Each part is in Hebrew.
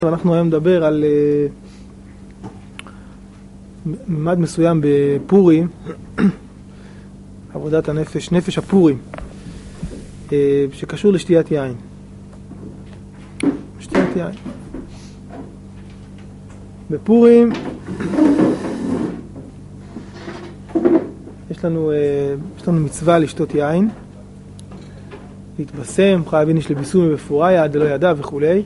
אנחנו היום נדבר על ממד מסוים בפורים, עבודת הנפש, נפש הפורים, שקשור לשתיית יין. שתיית יין. בפורים יש לנו מצווה לשתות יין, להתבשם, חייבים יש לביסום ובפוריה, עד לא ידע וכולי.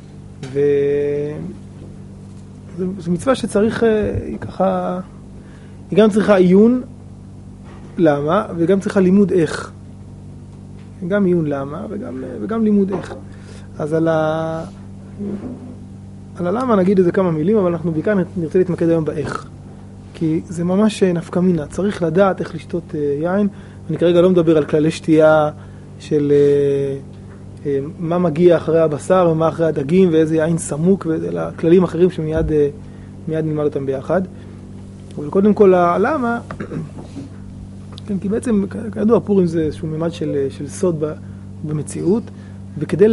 זו מצווה שצריך ככה, היא גם צריכה עיון למה, וגם צריכה לימוד איך. גם עיון למה, וגם לימוד איך. אז על הלמה נגיד איזה כמה מילים, אבל אנחנו בעיקר נרצה להתמקד היום באיך. כי זה ממש נפקא מינה, צריך לדעת איך לשתות יין. אני כרגע לא מדבר על כללי שתייה של מה מגיע אחרי הבשר ומה אחרי הדגים ואיזה יין סמוק, אלא כללים אחרים שמיד נלמד אותם ביחד. אבל קודם כל למה, כן, כי בעצם כידוע פורים זה איזשהו ממד של סוד במציאות, וכדי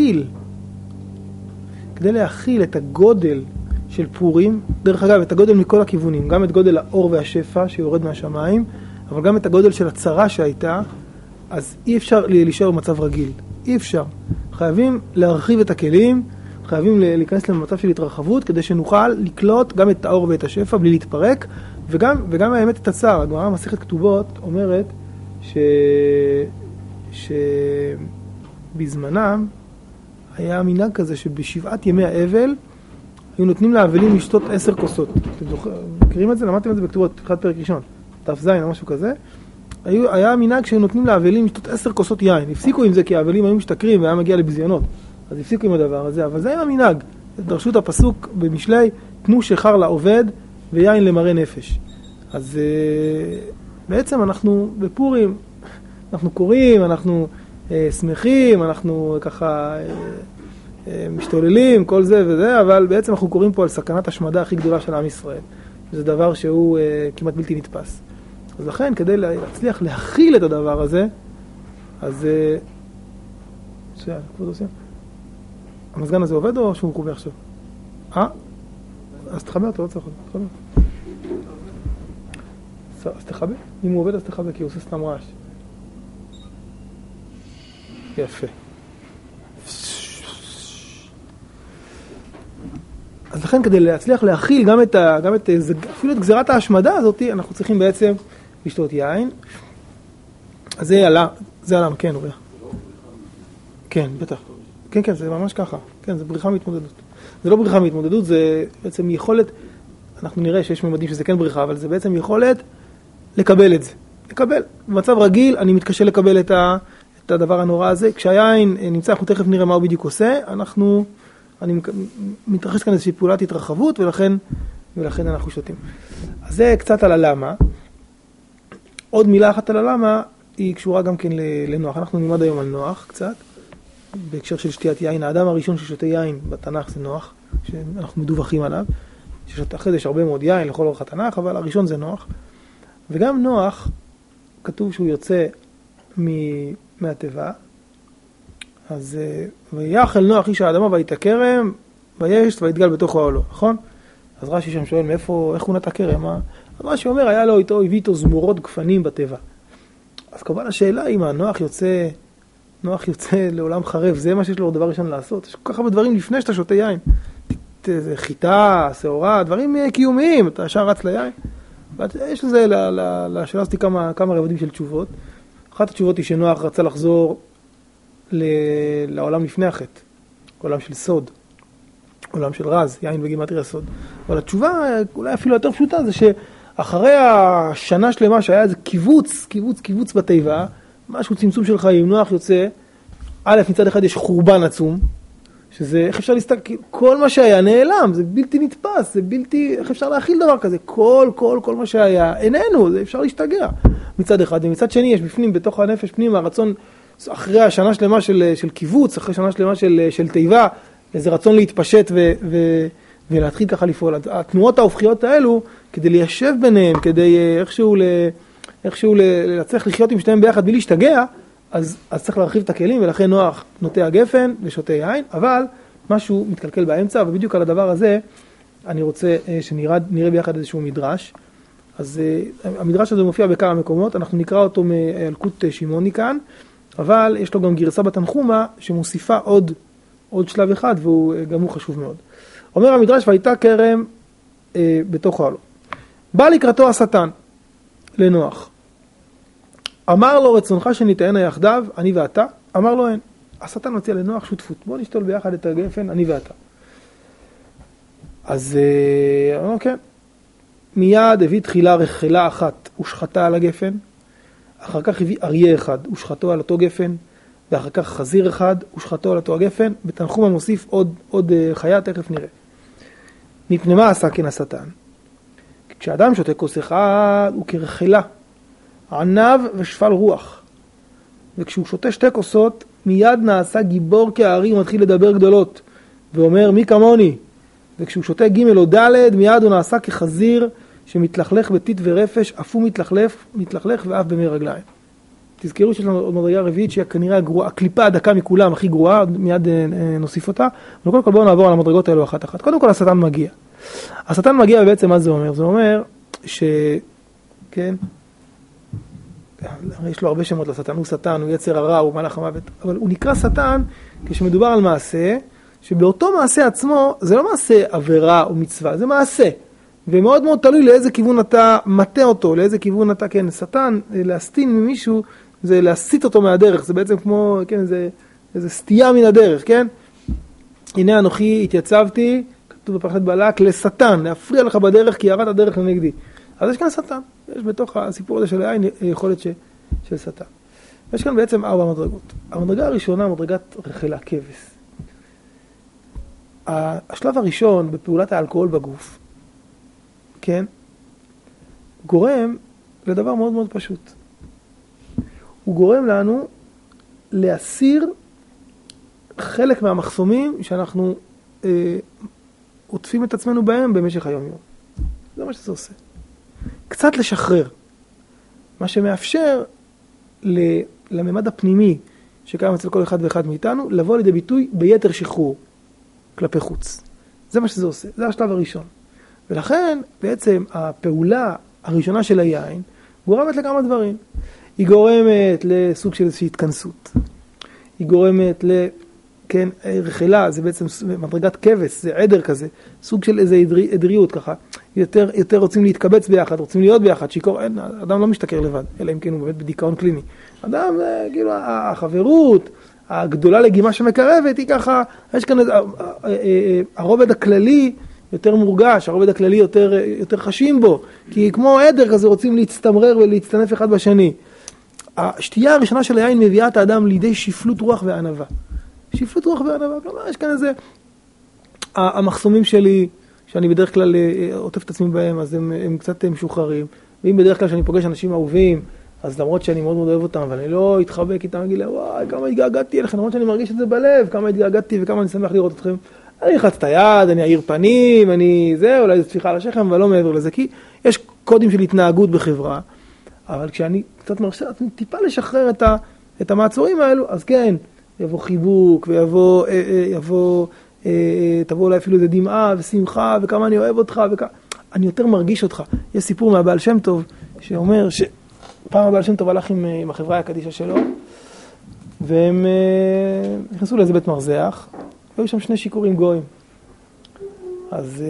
להכיל את הגודל של פורים, דרך אגב את הגודל מכל הכיוונים, גם את גודל האור והשפע שיורד מהשמיים, אבל גם את הגודל של הצרה שהייתה, אז אי אפשר להישאר במצב רגיל. אי אפשר. חייבים להרחיב את הכלים, חייבים להיכנס למצב של התרחבות, כדי שנוכל לקלוט גם את האור ואת השפע בלי להתפרק, וגם האמת את הצער. הגמרא במסכת כתובות אומרת שבזמנם היה מנהג כזה שבשבעת ימי האבל היו נותנים לאבלים לשתות 10 כוסות. אתם מכירים את זה? למדתם את זה בכתובות, תחילת פרק ראשון, תף זין או משהו כזה. היה מנהג שהם נותנים לאבלים לשתות 10 כוסות יין. הפסיקו עם זה כי האבלים היו משתכרים והיה מגיע לבזיונות. אז הפסיקו עם הדבר הזה, אבל זה היה מנהג. דרשו את הפסוק במשלי, תנו שחר לעובד ויין למראה נפש. אז בעצם אנחנו בפורים, אנחנו קוראים, אנחנו שמחים, אנחנו ככה משתוללים, כל זה וזה, אבל בעצם אנחנו קוראים פה על סכנת השמדה הכי גדולה של עם ישראל. זה דבר שהוא כמעט בלתי נתפס. אז לכן, כדי להצליח להכיל את הדבר הזה, אז כבוד עושים. המזגן הזה עובד או שהוא מקובה עכשיו? אז תחבר אותו, לא צריך אותו. אז תחבר. אם הוא עובד, אז תחבר, כי הוא עושה סתם רעש. יפה. אז לכן, כדי להצליח להכיל גם אפילו את גזירת ההשמדה הזאת, אנחנו צריכים בעצם לשתות יין. אז זה עלה, כן, אוריה. כן, בטח. כן, זה ממש ככה. כן, זה בריחה מהתמודדות. זה לא בריחה מהתמודדות, זה בעצם יכולת, אנחנו נראה שיש ממדים שזה כן בריחה, אבל זה בעצם יכולת לקבל את זה. לקבל. במצב רגיל, אני מתקשה לקבל את הדבר הנורא הזה. כשהיין נמצא, אנחנו תכף נראה מה הוא בדיוק עושה, אני מתרחש כאן איזושהי פעולת התרחבות, ולכן אנחנו שותים. אז זה קצת על הלמה. עוד מילה אחת על הלמה, היא קשורה גם כן לנוח. אנחנו נלמד היום על נוח קצת, בהקשר של שתיית יין. האדם הראשון ששותה יין בתנ"ך זה נוח, שאנחנו מדווחים עליו. אחרי זה יש הרבה מאוד יין לכל אורך התנ"ך, אבל הראשון זה נוח. וגם נוח, כתוב שהוא יוצא מהטבע, אז ויחל נוח איש האדמה וייטע כרם, וישת ויתגל בתוך אוהלו, נכון? אז רש"י שם שואל מאיפה, איך הוא נטע כרם? אז רש"י אומר, היה לו הביא איתו זמורות גפנים בטבע. אז כמובן השאלה היא מה, נוח יוצא לעולם חרב, זה מה שיש לו דבר ראשון לעשות. יש כל כך הרבה דברים לפני שאתה שותה יין. חיטה, שעורה, דברים קיומיים, אתה ישר רץ ליין. יש לזה, לשאלה הזאת כמה רבדים של תשובות. אחת התשובות היא שנוח רצה לחזור לעולם לפני החטא, עולם של סוד, עולם של רז, יין וגימטריה סוד. אבל התשובה אולי אפילו יותר פשוטה זה שאחרי השנה שלמה שהיה איזה קיבוץ בתיבה, משהו צמצום של חיים, נוח יוצא, א' מצד אחד יש חורבן עצום, שזה איך אפשר להסתכל, כל מה שהיה נעלם, זה בלתי נתפס, זה בלתי, איך אפשר להכיל דבר כזה, כל מה שהיה איננו, זה אפשר להשתגע מצד אחד, ומצד שני יש בפנים, בתוך הנפש פנים, הרצון אחרי השנה שלמה של קיבוץ, אחרי שנה שלמה של תיבה, איזה רצון להתפשט ולהתחיל ככה לפעול. התנועות ההופכיות האלו, כדי ליישב ביניהם, כדי איכשהו להצליח לחיות עם שתיהם ביחד בלי להשתגע, אז צריך להרחיב את הכלים, ולכן נוח נוטע גפן ושותה יין, אבל משהו מתקלקל באמצע, ובדיוק על הדבר הזה אני רוצה שנראה ביחד איזשהו מדרש. אז המדרש הזה מופיע בכמה מקומות, אנחנו נקרא אותו מאלקוט שמעוני כאן, אבל יש לו גם גרסה בתנחומה שמוסיפה עוד שלב אחד, וגם הוא חשוב מאוד. אומר המדרש, והייתה כרם בתוך אוהלו. בא לקראתו השטן לנוח. אמר לו, רצונך שנתאהנה יחדיו, אני ואתה? אמר לו, אין. השטן מציע לנוח שותפות. בוא נשתול ביחד את הגפן, אני ואתה. אז אמר, כן. מיד הביא תחילה רחלה אחת ושחטה על הגפן, אחר כך הביא אריה אחד ושחטו על אותו גפן, ואחר כך חזיר אחד ושחטו על אותו הגפן, בתנחום המוסיף עוד חיה, תכף נראה. מפני מה עשה כן השטן? כשאדם שותה כוס אחד הוא כרחלה, ענב ושפל רוח. וכשהוא שותה שתי כוסות, מיד נעשה גיבור כהארי ומתחיל לדבר גדולות, ואומר מי כמוני. וכשהוא שותה ג' או ד', מיד הוא נעשה כחזיר שמתלכלך בטיט ורפש, אף הוא מתלכלך ואף במי רגליים. תזכרו שיש לנו עוד מדרגה רביעית שהיא כנראה הקליפה הדקה מכולם הכי גרועה, מיד נוסיף אותה. אבל קודם כל בואו נעבור על המדרגות האלו אחת אחת. קודם כל השטן מגיע. השטן מגיע ובעצם מה זה אומר? זה אומר כן, יש לו הרבה שמות לשטן, הוא שטן, הוא יצר הרע, הוא מלאך המוות, אבל הוא נקרא שטן כשמדובר על מעשה, שבאותו מעשה עצמו זה לא מעשה עבירה או מצווה, זה מעשה. ומאוד מאוד תלוי לאיזה כיוון אתה מטה אותו, לאיזה כיוון אתה, כן, שטן, להסתין ממישהו, זה להסיט אותו מהדרך, זה בעצם כמו, כן, זה סטייה מן הדרך, כן? הנה אנוכי התייצבתי, כתוב בפרשת בלק, לשטן, להפריע לך בדרך כי ירדת הדרך לנגדי. אז יש כאן שטן, יש בתוך הסיפור הזה של העין יכולת של שטן. יש כאן בעצם 4 מדרגות. המדרגה הראשונה, מדרגת רחלה, כבש. השלב הראשון בפעולת האלכוהול בגוף, כן, גורם לדבר מאוד מאוד פשוט. הוא גורם לנו להסיר חלק מהמחסומים שאנחנו עוטפים את עצמנו בהם במשך היום-יום. זה מה שזה עושה. קצת לשחרר. מה שמאפשר לממד הפנימי שקיים אצל כל אחד ואחד מאיתנו, לבוא לידי ביטוי ביתר שחרור כלפי חוץ. זה מה שזה עושה. זה השלב הראשון. ולכן בעצם הפעולה הראשונה של היין גורמת לכמה דברים. היא גורמת לסוג של איזושהי התכנסות. היא גורמת כן, רחלה, זה בעצם מדרגת כבש, זה עדר כזה, סוג של איזו עדריות ככה. יותר רוצים להתקבץ ביחד, רוצים להיות ביחד, שיקור, אדם לא משתכר לבד, אלא אם כן הוא באמת בדיכאון קליני. אדם, כאילו, החברות, הגדולה לגימה שמקרבת, היא ככה, יש כאן הרובד הכללי יותר מורגש, הרובד הכללי יותר חשים בו, כי כמו עדר כזה רוצים להצטמרר ולהצטנף אחד בשני. השתייה הראשונה של היין מביאה את האדם לידי שפלות רוח וענווה. שפלות רוח וענווה, כלומר, יש כאן איזה, המחסומים שלי, שאני בדרך כלל עוטף את עצמי בהם, אז הם קצת משוחררים. ואם בדרך כלל שאני פוגש אנשים אהובים, אז למרות שאני מאוד מאוד אוהב אותם, אבל אני לא אתחבק איתם, אגיד לה, וואי, כמה התגעגעתי אליכם, למרות שאני מרגיש את זה בלב, כמה התגעגעתי וכמה אני שמח לראות אתכם. אני אלחץ את היד, אני אעיר פנים, אולי זה תפיחה על השכם, אבל לא מעבר לזה, כי יש קודים של התנהגות בחברה, אבל כשאני קצת מרשה, טיפה לשחרר את המעצורים האלו, אז כן, יבוא חיבוק, תבוא אולי אפילו איזה דמעה ושמחה, וכמה אני אוהב אותך, אני יותר מרגיש אותך. יש סיפור מהבעל שם טוב, שאומר שפעם הבעל שם טוב הלך עם החברה הקדישה שלו, והם נכנסו לאיזה בית מרזח, והיו שם 2 שיכורים גויים. אז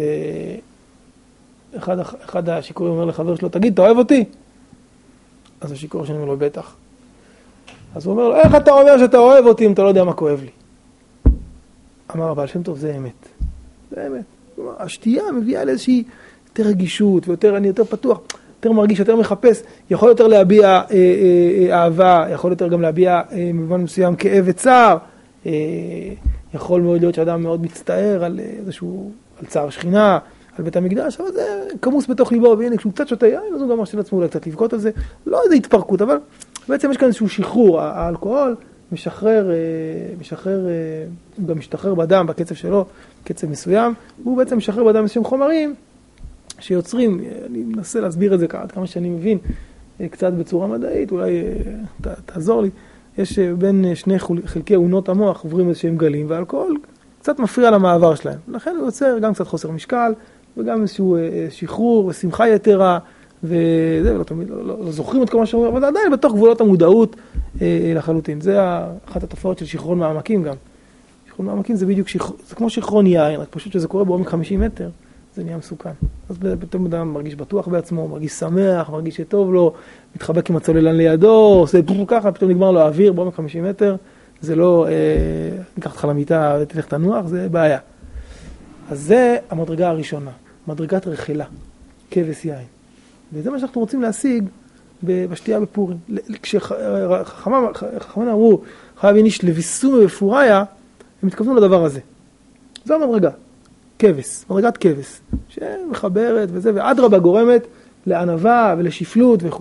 אחד השיכורים אומר לחבר שלו, תגיד, אתה אוהב אותי? אז השיכור שאני אומר לו, בטח. אז הוא אומר לו, איך אתה אומר שאתה אוהב אותי אם אתה לא יודע מה כואב לי? אמר הבעל שם טוב, זה אמת. זה אמת. השתייה מביאה לאיזושהי יותר רגישות, ואני יותר פתוח, יותר מרגיש, יותר מחפש, יכול יותר להביע אהבה, יכול יותר גם להביע במובן מסוים כאב וצער, יכול מאוד להיות שאדם מאוד מצטער על איזשהו, על צער שכינה, על בית המקדש, אבל זה כמוס בתוך ליבו, והנה כשהוא קצת שותה יין, אז הוא גם מרשה לעצמו אולי קצת לבכות על זה, לא איזו התפרקות, אבל בעצם יש כאן איזשהו שחרור, האלכוהול משחרר, הוא גם משתחרר בדם בקצב שלו, קצב מסוים, והוא בעצם משחרר בדם מסוים חומרים שיוצרים, אני מנסה להסביר את זה כמה שאני מבין, קצת בצורה מדעית, אולי תעזור לי, יש בין 2 חלקי אונות המוח עוברים איזשהם גלים, והאלכוהול קצת מפריע למעבר שלהם. לכן הוא יוצר גם קצת חוסר משקל, וגם איזשהו שחרור ושמחה יתרה, וזה, ולא תמיד, לא זוכרים את כל מה שאומרים, אבל עדיין בתוך גבולות המודעות לחלוטין. זה אחת התופעות של שחרון מעמקים גם. שחרון מעמקים זה בדיוק, זה כמו שחרון יין, רק פשוט שזה קורה בעומק 50 מטר, זה נהיה מסוכן. אז פתאום אדם מרגיש בטוח בעצמו, מרגיש שמח, מרגיש שטוב לו, מתחבק עם הצוללן לידו, עושה ככה, פתאום נגמר לו האוויר בעומק 50 מטר, זה לא, ניקח אותך למיטה ותלך תנוח, זה בעיה. אז זה המדרגה הראשונה, מדרגת רחילה, כבש יין. וזה מה שאנחנו רוצים להשיג בשתייה בפורים. כשחכמים אמרו, חייב איניש לביסום בפוריה, הם התכוונו לדבר הזה. זו המדרגה, כבש, מדרגת כבש, שמחברת וזה, ואדרבה גורמת לענווה ולשפלות וכו'.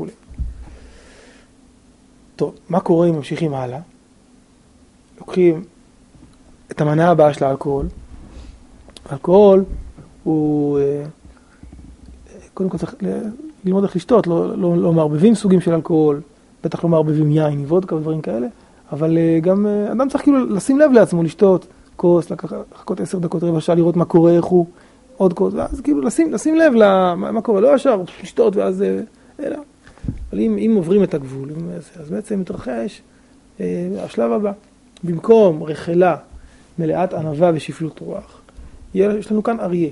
טוב, מה קורה אם ממשיכים הלאה? לוקחים את המנה הבאה של האלכוהול. האלכוהול הוא, קודם כל צריך ללמוד איך לשתות, לא מערבבים סוגים של אלכוהול, בטח לא מערבבים יין, וודקה ודברים כאלה, אבל גם אדם צריך כאילו לשים לב לעצמו, לשתות כוס, לחכות 10 דקות, רבע שעה, לראות מה קורה, איך הוא, עוד כוס, ואז כאילו לשים לב למה קורה, לא ישר, לשתות ואז, אלא. אבל אם עוברים את הגבול, אז בעצם מתרחש השלב הבא. במקום רחילה מלאת ענווה ושפלות רוח, יש לנו כאן אריה,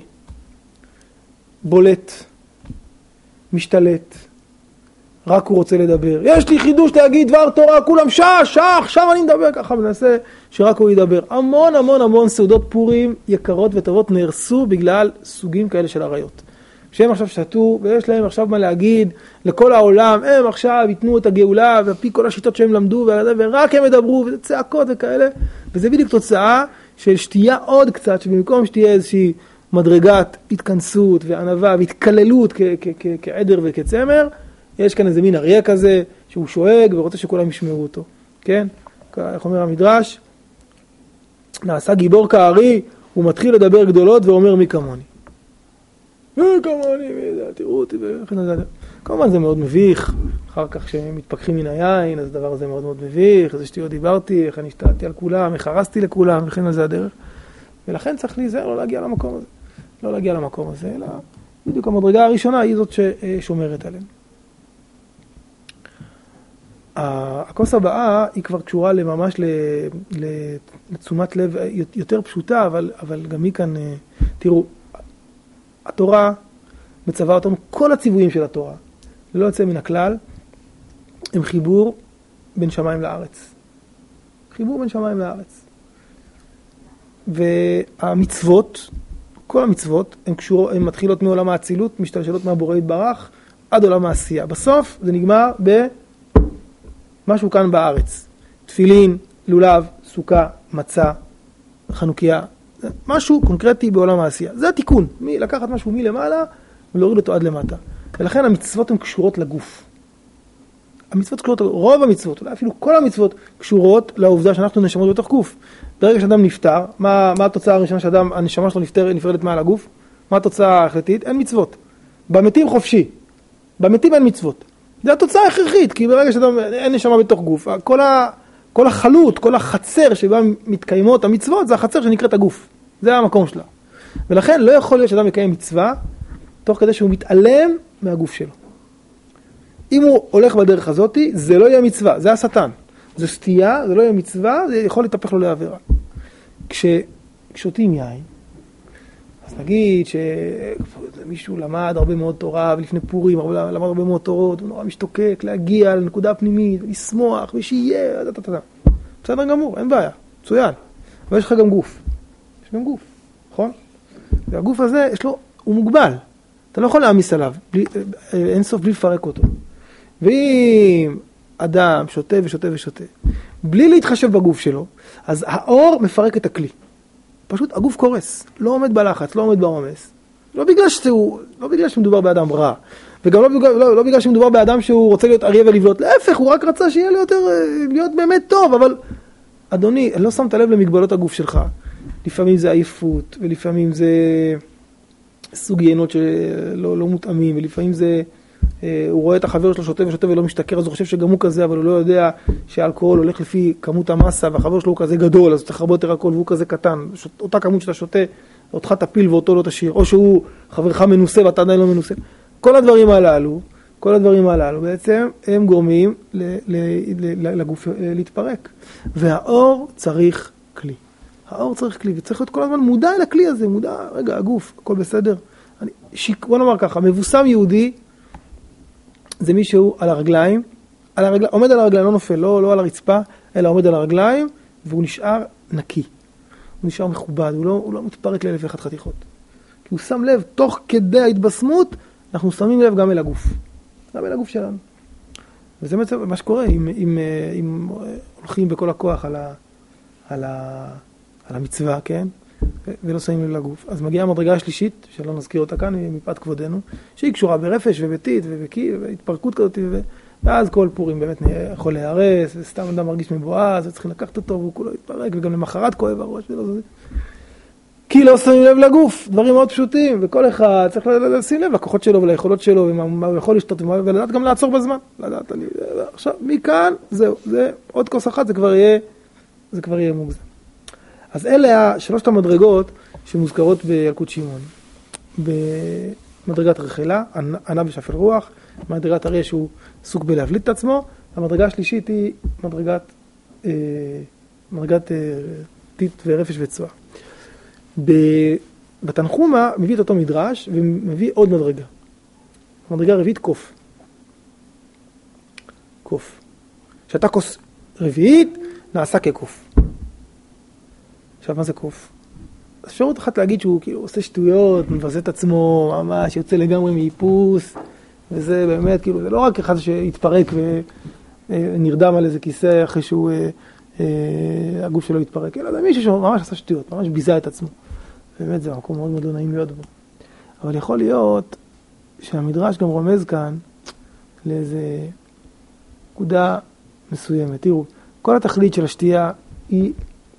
בולט, משתלט, רק הוא רוצה לדבר. יש לי חידוש להגיד דבר תורה, כולם עכשיו אני מדבר, ככה מנסה שרק הוא ידבר. המון סעודות פורים יקרות וטובות נהרסו בגלל סוגים כאלה של עריות. שהם עכשיו שתו ויש להם עכשיו מה להגיד לכל העולם, הם עכשיו ייתנו את הגאולה ועפי כל השיטות שהם למדו ורק הם ידברו וזה צעקות וכאלה. וזה בדיוק תוצאה של שתייה עוד קצת, שבמקום שתהיה איזושהי מדרגת התכנסות וענווה והתקללות כעדר וכצמר, יש כאן איזה מין אריה כזה שהוא שואג ורוצה שכולם ישמעו אותו. כן? איך אומר המדרש? נעשה גיבור כארי, הוא מתחיל לדבר גדולות ואומר מי כמוני. כמוני, תראו אותי וכן הלאה. כמובן זה מאוד מביך, אחר כך כשמתפקחים מן היין, אז הדבר הזה מאוד מאוד מביך, איזה שטויות דיברתי, איך אני השתלטתי על כולם, איך הרסתי לכולם, וכן על זה הדרך. ולכן צריך להיזהר לא להגיע למקום הזה. לא להגיע למקום הזה, אלא בדיוק המדרגה הראשונה היא זאת ששומרת עליהם. הכוס הבאה היא כבר קשורה ממש לתשומת לב יותר פשוטה, אבל גם היא כאן, תראו, התורה מצווה אותנו, כל הציוויים של התורה, ללא יוצא מן הכלל, הם חיבור בין שמיים לארץ. חיבור בין שמיים לארץ. והמצוות, כל המצוות, הן מתחילות מעולם האצילות, משתלשלות מהבורא יתברך, עד עולם העשייה. בסוף זה נגמר במשהו כאן בארץ. תפילין, לולב, סוכה, מצה, חנוכיה, משהו קונקרטי בעולם העשייה. זה התיקון, לקחת משהו מלמעלה ולהוריד אותו עד למטה. ולכן המצוות הן קשורות לגוף. המצוות קשורות, רוב המצוות, אולי אפילו כל המצוות קשורות לעובדה שאנחנו נשמות בתוך גוף. ברגע שאדם נפטר, מה התוצאה הראשונה שאדם, הנשמה שלו נפרדת מעל הגוף? מה התוצאה ההחלטית? אין מצוות. במתים חופשי. במתים אין מצוות. זה התוצאה הכרחית, כי ברגע שאדם אין נשמה בתוך גוף, כל החלות, כל החצר שבה מתקיימות המצוות, זה החצר שנקראת הגוף. זה המקום שלה. ולכן לא יכול להיות שאדם יקיים מצווה, תוך כדי שהוא מתעלם מהגוף שלו. אם הוא הולך בדרך הזאת, זה לא יהיה מצווה, זה השטן. זה סטייה, זה לא יהיה מצווה, זה יכול להתהפך לו לעבירה. כששותים יין, אז נגיד שמישהו למד הרבה מאוד תורה, ולפני פורים למד הרבה מאוד תורות, הוא נורא משתוקק להגיע לנקודה פנימית, ולשמוח, ושיהיה, בסדר גמור, אין בעיה, מצוין. אבל יש לך גם גוף. יש גם גוף, נכון? והגוף הזה, הוא מוגבל. אתה לא יכול להעמיס עליו, אין סוף בלי לפרק אותו. ואם אדם שותה ושותה ושותה, בלי להתחשב בגוף שלו, אז האור מפרק את הכלי. פשוט הגוף קורס, לא עומד בלחץ, לא עומד בעומס. לא בגלל שמדובר באדם רע, וגם לא בגלל שמדובר באדם שהוא רוצה להיות אריה ולבלוט. להפך, הוא רק רצה שיהיה להיות באמת טוב, אבל אדוני, לא שמת לב למגבלות הגוף שלך. לפעמים זה עייפות, ולפעמים זה סוג יינות שלא מותאמים, ולפעמים זה הוא רואה את החבר שלו שותה ושותה ולא משתכר, אז הוא חושב שגם הוא כזה, אבל הוא לא יודע שהאלכוהול הולך לפי כמות המסה, והחבר שלו הוא כזה גדול, אז צריך הרבה יותר אלכוהול והוא כזה קטן. אותה כמות שאתה שותה, אותך תפיל ואותו לא תשאיר, או שהוא חברך מנוסה ואתה עדיין לא מנוסה. כל הדברים הללו בעצם הם גורמים לגוף להתפרק. והאור צריך כלי. וצריך להיות כל הזמן מודע אל הכלי הזה, רגע, הגוף, הכל בסדר. בוא נאמר ככה, מבוסם יהודי, זה מישהו על הרגליים, עומד על הרגליים, לא נופל, לא על הרצפה, אלא עומד על הרגליים, והוא נשאר נקי. הוא נשאר מכובד, הוא לא מתפרק לאלף ואחת חתיכות. כי הוא שם לב, תוך כדי ההתבשמות, אנחנו שמים לב גם אל הגוף. גם אל הגוף שלנו. וזה מה שקורה, אם הולכים בכל הכוח על המצווה, כן? ולא שמים לב לגוף. אז מגיעה המדרגה השלישית, שלא נזכיר אותה כאן, מפאת כבודנו, שהיא קשורה ברפש וביתית והתפרקות כזאת, ואז כל פורים באמת יכול להירס, וסתם אדם מרגיש מבועז, וצריכים לקחת אותו, והוא כולו יתפרק, וגם למחרת כואב הראש ולא זה. כי לא שמים לב לגוף, דברים מאוד פשוטים, וכל אחד צריך לשים לב לכוחות שלו וליכולות שלו, ומה הוא יכול לשתות, ולדעת גם לעצור בזמן. לדעת, עכשיו, מכאן, זהו, זה עוד כוס אחת, זה כבר יהיה מוגזם. אז אלה שלושת המדרגות שמוזכרות בילקוט שמעון. במדרגת רחלה, ענה בשפל רוח, מדרגת אריה שהוא עסוק בלהבליט את עצמו, המדרגה השלישית היא מדרגת טיט ורפש וצועה. בתנחומה מביא את אותו מדרש ומביא עוד מדרגה. המדרגה הרביעית קוף. קוף. כשאתה כוס רביעית, נעשה כקוף. עכשיו, מה זה קוף? אפשרות אחת להגיד שהוא כאילו עושה שטויות, מבזה את עצמו, ממש יוצא לגמרי מאיפוס, וזה באמת, כאילו, זה לא רק אחד שהתפרק ונרדם על איזה כיסא אחרי שהוא, הגוף שלו התפרק, אלא זה מישהו שממש עשה שטויות, ממש ביזה את עצמו. באמת זה מקום מאוד מאוד לא נעים להיות בו. אבל יכול להיות שהמדרש גם רומז כאן לאיזה נקודה מסוימת. תראו, כל התכלית של השתייה היא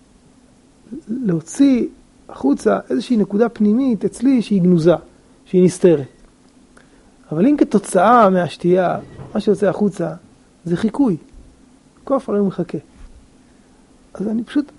להוציא החוצה איזושהי נקודה פנימית אצלי שהיא גנוזה, שהיא נסתרת. אבל אם כתוצאה מהשתייה, מה שיוצא החוצה, זה חיקוי. קוף הרי הוא מחכה. אז אני פשוט,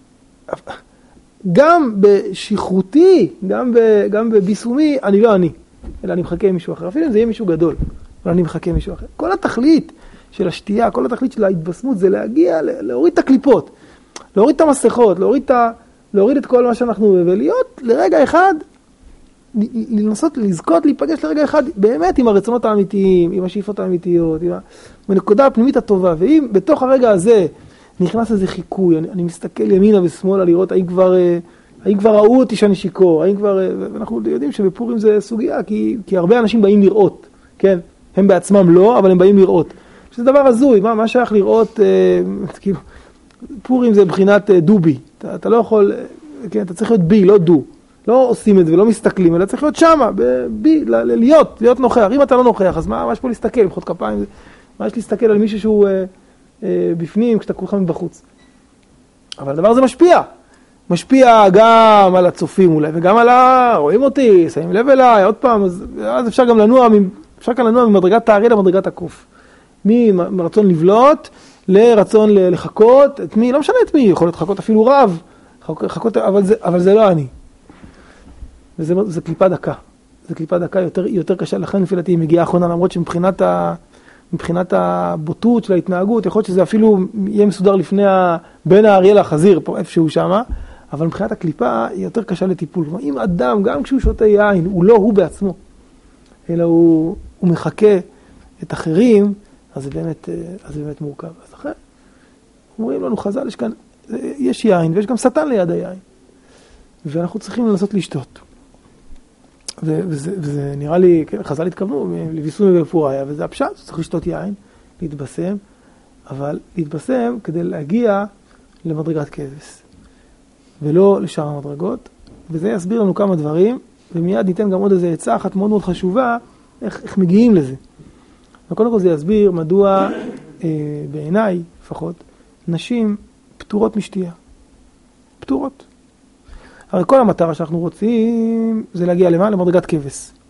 גם בשכרותי, גם בביסומי, אני לא אני, אלא אני מחכה עם מישהו אחר. אפילו אם זה יהיה מישהו גדול, אבל אני מחכה עם מישהו אחר. כל התכלית של השתייה, כל התכלית של ההתבשמות, זה להגיע, להוריד את הקליפות, להוריד את המסכות, להוריד את כל מה שאנחנו, ולהיות לרגע אחד, לנסות לזכות, להיפגש לרגע אחד, באמת עם הרצונות האמיתיים, עם השאיפות האמיתיות, עם הנקודה הפנימית הטובה. ואם בתוך הרגע הזה נכנס איזה חיקוי, אני מסתכל ימינה ושמאלה לראות האם כבר ראו אותי שאני שיקור, ואנחנו יודעים שבפורים זה סוגיה, כי הרבה אנשים באים לראות, כן? הם בעצמם לא, אבל הם באים לראות. שזה דבר הזוי, מה שייך לראות, כאילו, פורים זה בחינת דובי, אתה לא יכול, כן, אתה צריך להיות בי, לא דו. לא עושים את זה ולא מסתכלים, אלא צריך להיות שמה, בי, להיות נוכח. אם אתה לא נוכח, אז מה יש פה להסתכל, למחאות כפיים? מה יש להסתכל על מישהו שהוא בפנים, כשאתה כולך מבחוץ? אבל הדבר הזה משפיע גם על הצופים אולי, וגם על רואים אותי, שמים לב אליי, עוד פעם, אז אפשר גם לנוע ממדרגת האריה למדרגת הקוף. מרצון לבלוט, לרצון לחכות, את מי, לא משנה את מי, יכול להיות לחכות אפילו רב, אבל זה לא אני. וזה קליפה דקה. זה קליפה דקה יותר קשה, לכן לפילתי היא מגיעה האחרונה, למרות שמבחינת הבוטות של ההתנהגות, יכול להיות שזה אפילו יהיה מסודר לפני בין האריה לחזיר, פה איפשהו שמה, אבל מבחינת הקליפה היא יותר קשה לטיפול. כלומר, אם אדם, גם כשהוא שותה יין, הוא לא הוא בעצמו, אלא הוא מחכה את אחרים, אז זה באמת מורכב. אז אחרי, אומרים לנו חז"ל, יש יין ויש גם שטן ליד היין. ואנחנו צריכים לנסות לשתות. וזה נראה לי, חז"ל התכוונו, לביסום ובפוריה, וזה הפשט, צריך לשתות יין, להתבשם, אבל להתבשם כדי להגיע למדרגת כבש, ולא לשאר המדרגות, וזה יסביר לנו כמה דברים, ומיד ניתן גם עוד איזו עצה אחת מאוד מאוד חשובה, איך מגיעים לזה. וקודם כל זה יסביר מדוע, בעיניי לפחות, נשים פטורות משתייה. פטורות. הרי כל המטרה שאנחנו רוצים זה להגיע למעלה למדרגת כבש.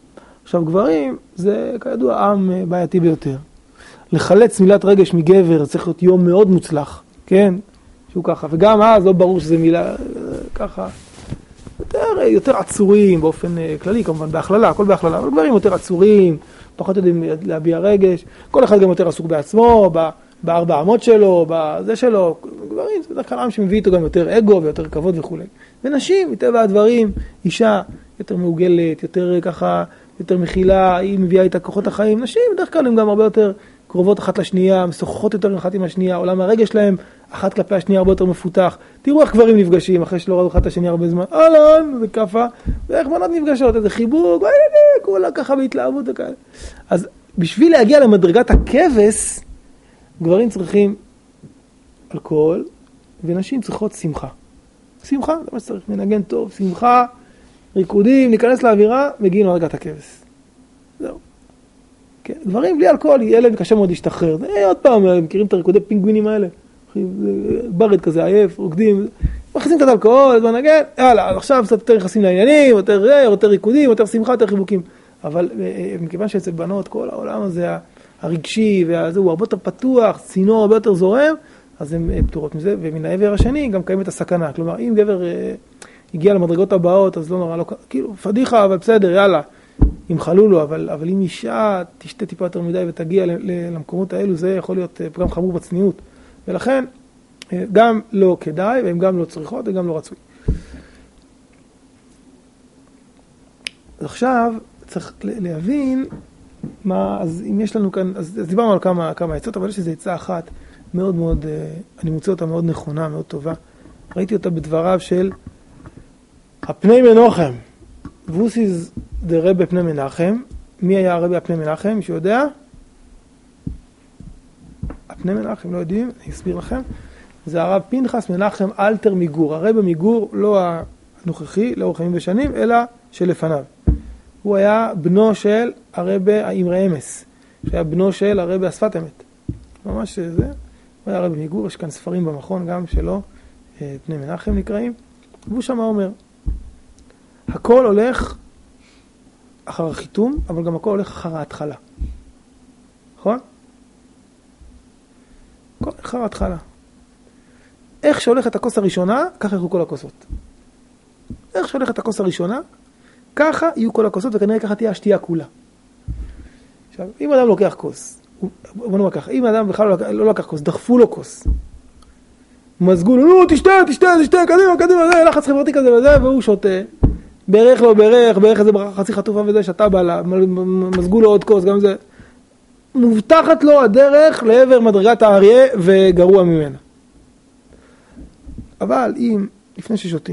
עכשיו גברים זה כידוע עם בעייתי ביותר. לחלץ מילת רגש מגבר צריך להיות יום מאוד מוצלח, כן? שהוא ככה, וגם אז לא ברור שזה מילה ככה, יותר עצורים באופן כללי, כמובן בהכללה, הכל בהכללה, אבל גברים יותר עצורים, פחות יודעים להביע רגש, כל אחד גם יותר עסוק בעצמו, בארבע אמות שלו, בזה שלו, גברים זה בדרך כלל עם שמביא איתו גם יותר אגו ויותר כבוד וכו'. ונשים, מטבע הדברים, אישה יותר מעוגלת, יותר ככה, יותר מכילה, היא מביאה איתה כוחות החיים. נשים בדרך כלל הן גם הרבה יותר קרובות אחת לשנייה, משוחחות יותר אחת עם השנייה, עולם הרגש שלהם אחת כלפי השנייה הרבה יותר מפותח. תראו איך גברים נפגשים אחרי שלא ראו אחת השנייה הרבה זמן, אהלן, זה כפה, ואיך בנות נפגשות, איזה חיבוק, כולה ככה בהתלהבות וכאלה. אז בשביל להגיע למדרגת הכבש, גברים צריכים אלכוהול, ונשים צריכות שמחה. שמחה, זה מה שצריך, מנגן טוב, שמחה, ריקודים, ניכנס לאווירה, מגיעים לדרגת הכבש. זהו. כן, גברים בלי אלכוהול, ילד קשה מאוד להשתחרר. עוד פעם, מכירים את הריקודי פינגווינים האלה? ברד כזה, עייף, רוקדים, מכניסים קצת אלכוהול, זמן נגן, יאללה, עכשיו קצת יותר נכנסים לעניינים, יותר ריקודים, יותר שמחה, יותר חיבוקים. אבל מכיוון שאצל בנות, כל העולם הזה, הרגשי, הוא הרבה יותר פתוח, צינור הרבה יותר זורם, אז הן פתורות מזה, ומן העבר השני גם קיימת הסכנה. כלומר, אם גבר הגיע למדרגות הבאות, אז לא נורא, לא, כאילו, פדיחה, אבל בסדר, יאללה, ימחלו לו, אבל אם אישה תשתה טיפה יותר מדי ותגיע למקומות האלו, זה יכול להיות פגם חמור בצניעות. ולכן, גם לא כדאי, והן גם לא צריכות, וגם לא רצוי. אז עכשיו, צריך להבין מה, אז אם יש לנו כאן, אז דיברנו על כמה עצות, אבל יש איזו עצה אחת מאוד מאוד, אני מוצא אותה מאוד נכונה, מאוד טובה. ראיתי אותה בדבריו של הפני מנחם. ווסיז דה רבי פני מנחם. מי היה הרבי הפני מנחם? מישהו יודע? הפני מנחם, לא יודעים, אני אסביר לכם. זה הרב פנחס מנחם אלתר מגור. הרבי מגור, לא הנוכחי, לאורך ימים ושנים, אלא שלפניו. הוא היה בנו של הרבי האמרי אמס, שהיה בנו של הרבי השפת אמת. ממש זה. הוא היה הרבי מגור, יש כאן ספרים במכון גם שלו, פני מנחם נקראים. והוא שם אומר, הכל הולך אחר החיתום, אבל גם הכל הולך אחר ההתחלה. נכון? הכל אחר ההתחלה. איך שהולכת הכוס הראשונה, ככה יהיו כל הכוסות. איך שהולכת הכוס הראשונה, ככה יהיו כל הכוסות, וכנראה ככה תהיה השתייה כולה. עכשיו, אם אדם לוקח כוס, בוא נאמר ככה, אם אדם בכלל לא לקח כוס, דחפו לו כוס, מזגו לו, נו, תשתה, קדימה, זה לחץ חברתי כזה וזה, והוא שותה, ברך איזה ברכה חצי חטופה וזה, שתה בעלה, מזגו לו עוד כוס, גם זה, מובטחת לו הדרך לעבר מדרגת האריה וגרוע ממנה. אבל אם, לפני ששותים,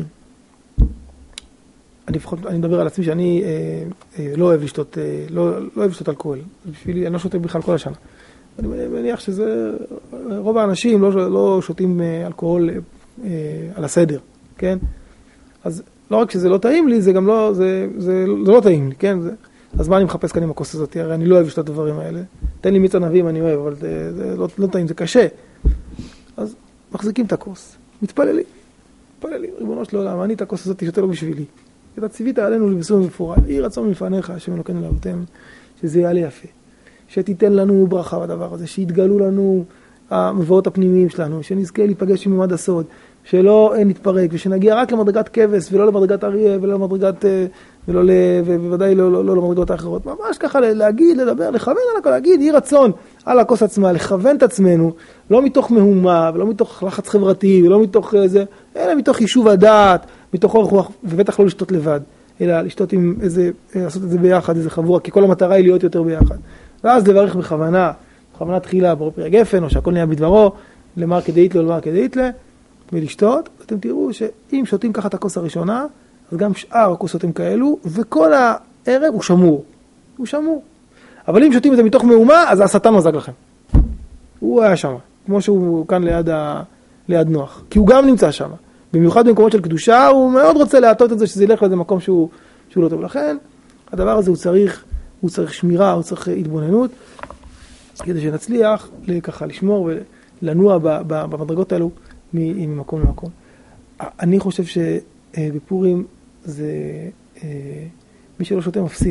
אני מדבר על עצמי שאני לא אוהב לשתות, לא אוהב לשתות אלכוהול. בשבילי, אני לא שותה בכלל כל השנה. אני מניח שזה, רוב האנשים לא שותים אלכוהול על הסדר, כן? אז לא רק שזה לא טעים לי, זה גם לא, זה לא טעים לי, כן? אז מה אני מחפש כאן עם הכוס הזאת? הרי אני לא אוהב לשתות את הדברים האלה. תן לי מיץ ענבים, אני אוהב, אבל זה לא טעים, זה קשה. אז מחזיקים את הכוס, מתפללים, ריבונו של עולם, אני את הכוס הזאת שותה לו בשבילי. אתה ציווית עלינו לבשום ומפורט, יהי רצון מלפניך, השם אלוקינו לאבותינו, שזה יעלה יפה. שתיתן לנו ברכה בדבר הזה, שיתגלו לנו המבואות הפנימיים שלנו, שנזכה להיפגש עם ממד הסוד, שלא נתפרק, ושנגיע רק למדרגת כבש, ולא למדרגת אריה, ולא למדרגת, ובוודאי לא למדרגות האחרות. ממש ככה להגיד, לדבר, לכוון על הכל, להגיד, יהי רצון על הכוס עצמה, לכוון את עצמנו, לא מתוך מהומה, ולא מתוך לחץ חברתי, ולא מתוך זה, אלא מתוך יישוב הדעת, מתוך אורך רוח, ובטח לא לשתות לבד, אלא לשתות עם איזה, לעשות את זה ביחד, איזה חבורה, כי כל המטרה היא להיות יותר ביחד. ואז לברך בכוונה תחילה ברור פרק גפן, או שהכל נהיה בדברו, למר כדאית לו, למר כדאית לה, ולשתות. אתם תראו שאם שותים ככה את הכוס הראשונה, אז גם שאר הכוסות הם כאלו, וכל הערב הוא שמור. אבל אם שותים את זה מתוך מהומה, אז השטן מזג לכם. הוא היה שם, כמו שהוא כאן ליד נוח, כי הוא גם נמצא שם. במיוחד במקומות של קדושה, הוא מאוד רוצה להטות את זה, שזה ילך לאיזה מקום שהוא לא טוב. לכן, הדבר הזה הוא צריך שמירה, הוא צריך התבוננות, כדי שנצליח ככה לשמור ולנוע במדרגות האלו ממקום למקום. אני חושב שבפורים זה, מי שלא שותה מפסיד.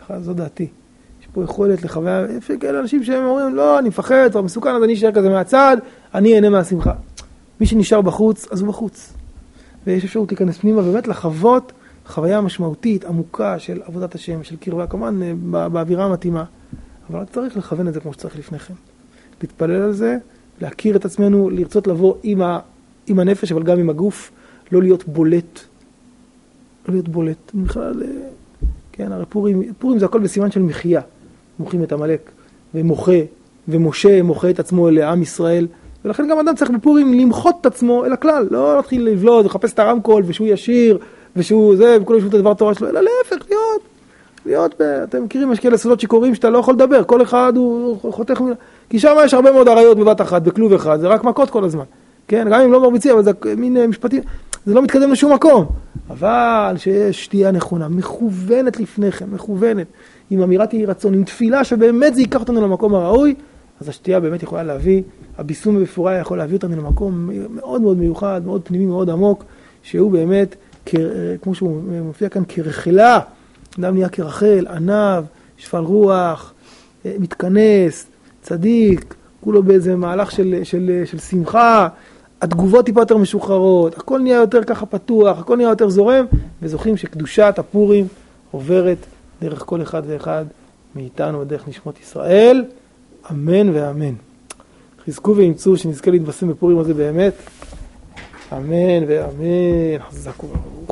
ככה, זו דעתי. יש פה יכולת לחוויה, יש כאלה אנשים שהם אומרים, לא, אני מפחד, כבר מסוכן, אז אני אשאר כזה מהצד, אני אהנה מהשמחה. מי שנשאר בחוץ, אז הוא בחוץ. ויש אפשרות להיכנס פנימה, ובאמת לחוות חוויה משמעותית, עמוקה של עבודת השם, של קרבה, כמובן באווירה המתאימה. אבל צריך לכוון את זה כמו שצריך לפניכם. להתפלל על זה, להכיר את עצמנו, לרצות לבוא עם הנפש, אבל גם עם הגוף, לא להיות בולט. לא להיות בולט. בכלל, כן, הרי פורים זה הכל בסימן של מחייה. מוחים את המלאק, ומוחה, ומשה מוחה את עצמו לעם ישראל. ולכן גם אדם צריך בפורים למחות את עצמו אל הכלל. לא להתחיל לבלוד, לחפש את הרמקול, ושהוא ישיר, ושהוא זה, וכולו ישבו את הדבר תורה שלו, אלא להפך, להיות, אתם מכירים, יש כאלה סודות שקוראים שאתה לא יכול לדבר, כל אחד הוא חותך מילה, כי שם יש הרבה מאוד עריות בבת אחת, בכלוב אחד, זה רק מכות כל הזמן, כן, גם אם לא מרביצים, אבל זה מין משפטים, זה לא מתקדם לשום מקום, אבל שיש שתייה נכונה, מכוונת לפניכם, מכוונת, עם אמירת יהי רצון, עם תפילה שבאמת זה ייקח אותנו למקום הראוי, אז השתייה באמת יכולה להביא, הביסום בפוריה יכול להביא אותנו למקום מאוד מאוד מיוחד, מאוד פנימי, מאוד עמוק, שהוא באמת, כמו שהוא מופיע כאן, כרחלה, אדם נהיה כרחל, ענב, שפל רוח, מתכנס, צדיק, כולו באיזה מהלך של שמחה, התגובות טיפה יותר משוחררות, הכל נהיה יותר ככה פתוח, הכל נהיה יותר זורם, וזוכים שקדושת הפורים עוברת דרך כל אחד ואחד מאיתנו, ודרך נשמות ישראל. אמן ואמן. חזקו וימצאו שנזכה להתבשם בפורים הזה באמת. אמן ואמן. חזקו.